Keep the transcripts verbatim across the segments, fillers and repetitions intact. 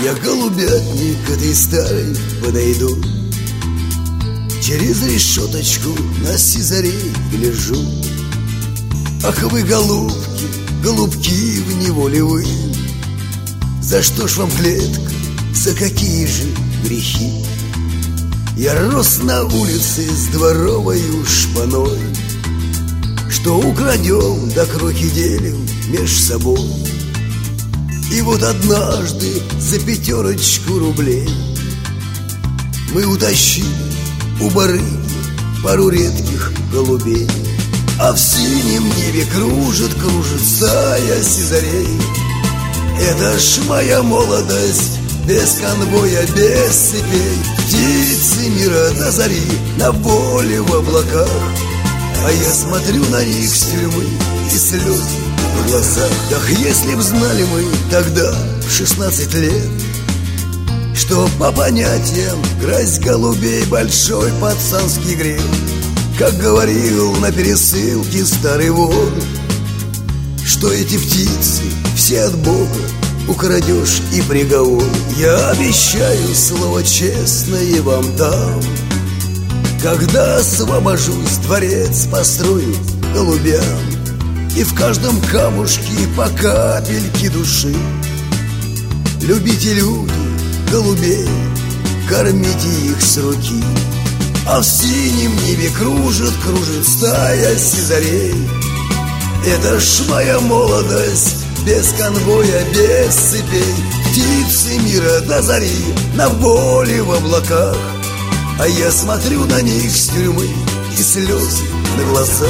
Я голубятник этой старой подойду, через решеточку на сизарей гляжу. Ах вы, голубки, голубки в неволе вы, за что ж вам клетка, за какие же грехи? Я рос на улице с дворовою шпаной, что украдем, да кроки делим меж собой. И вот однажды за пятерочку рублей мы утащили у барыги пару редких голубей. А в синем небе кружит, кружит стая сизарей. Это ж моя молодость, без конвоя, без цепей. Птицы мира до зари на воле в облаках, а я смотрю на них с тюрьмы, и слезы в глазах. Ах, если б знали мы тогда, в шестнадцать лет, что по понятиям красть голубей большой пацанский грех. Как говорил на пересылке старый вор, что эти птицы все от Бога, украдешь и приговор. Я обещаю, слово честное вам дам, когда освобожусь, дворец построю голубям, и в каждом камушке по капельке души. Любите, люди, голубей, кормите их с руки. А в синем небе кружит, кружит стая сизарей. Это ж моя молодость, без конвоя, без цепей. Птицы мира до зари на воле в облаках, а я смотрю на них с тюрьмы, и слезы на глазах.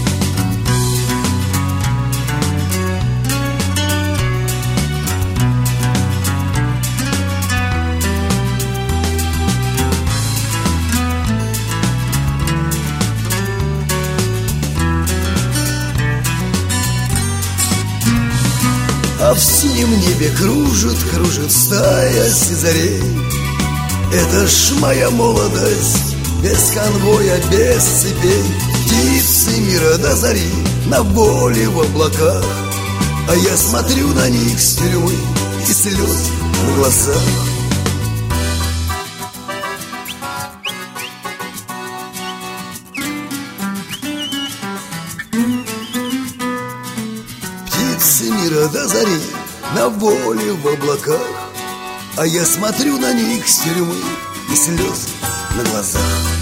А в синем небе кружит, кружит стая сизарей. Это ж моя молодость, без конвоя, без цепей. Птицы мира до зари на воле в облаках, а я смотрю на них с тюрьмы, и слезы на глазах. Птицы мира до зари на воле в облаках, а я смотрю на них с тюрьмы, и слезы на глазах.